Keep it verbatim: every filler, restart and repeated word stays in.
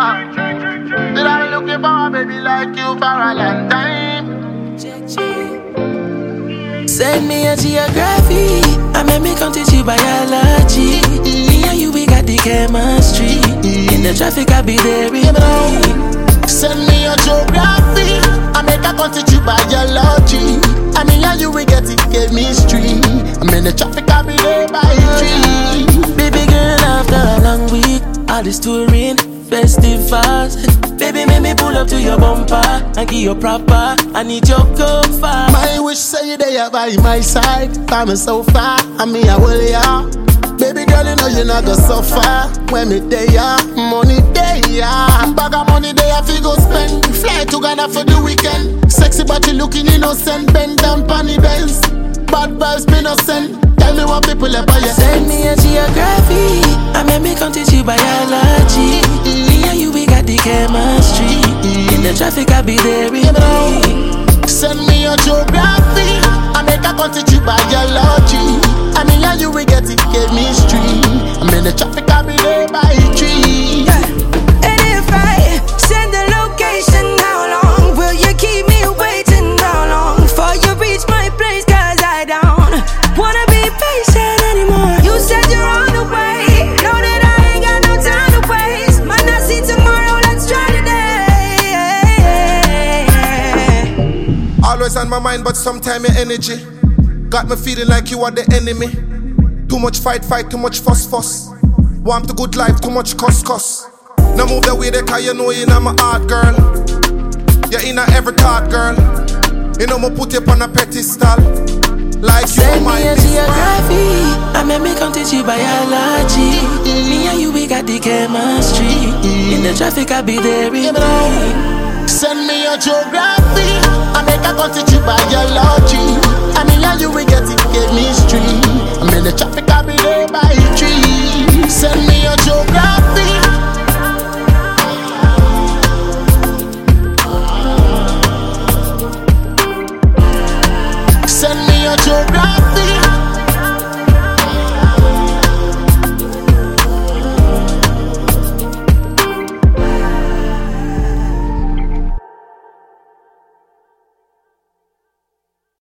yeah. Did I be looking for a baby like you for a long time? Send me a geography, I make me come teach you biology. Me and you, we got the chemistry. In the traffic, I be there with me. Send me your geography, I make her come teach you biology. I mean, yeah, you will get it chemistry. I'm in the traffic, I be there by tree. Baby girl, after a long week, all this touring, festivals. Baby, make me pull up to your bumper and give you proper. I need your comfort. My wish say you there by my side. Come so far, I mean, I will, yeah. Baby girl, you know you not gonna suffer. When me there, money there, bag of money there, I feel go spend. Fly to Ghana for the weekend. Sexy but you looking innocent. Bend down panny bells. Bad vibes me no send. Tell me what people are by your Send me a geography, I make me come teach you biology. Me and you, we got the chemistry. In the traffic, I be there with me. Send me your geography, I make her come teach you biology. I mean, yeah, you will get it chemistry. I'm in the traffic, I be there by tree. And if I send the location, how long will you keep me waiting? How long before you reach my place? Cause I don't wanna be patient anymore. You said you're on the way, know that I ain't got no time to waste. Might not see tomorrow, let's try today. Always on my mind, but sometime your energy got me feeling like you are the enemy. Too much fight, fight, too much fuss, fuss. Want the good life, too much cuss, cuss. Now move the way they cause you know you're in my heart, girl. You're in every thought, girl. You know me put you on a pedestal. Like you Send my me a geography, I make me come teach you biology. Me and you, we got the chemistry. In the traffic, I be there with me. Send me your geography, I make her come teach you biology. I mean, yeah, you will get it chemistry. I'm in the traffic,